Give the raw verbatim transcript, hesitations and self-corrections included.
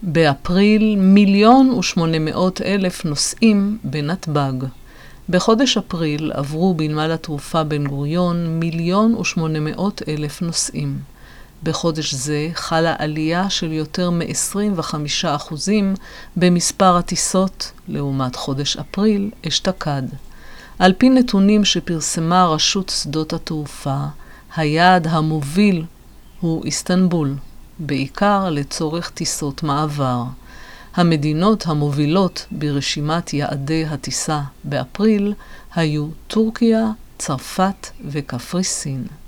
באפריל מיליון ושמונה מאות אלף נוסעים בנתב"ג. בחודש אפריל עברו בנמל התעופה בן גוריון מיליון ושמונה מאות אלף נוסעים. בחודש זה חלה עלייה של יותר מ-עשרים וחמישה אחוזים במספר הטיסות לעומת חודש אפריל אשתקד. על פי נתונים שפרסמה רשות שדות התעופה, היעד המוביל הוא איסטנבול, בעיקר לצורך טיסות מעבר. המדינות המובילות ברשימת יעדי הטיסה באפריל היו טורקיה, צרפת וקפריסין.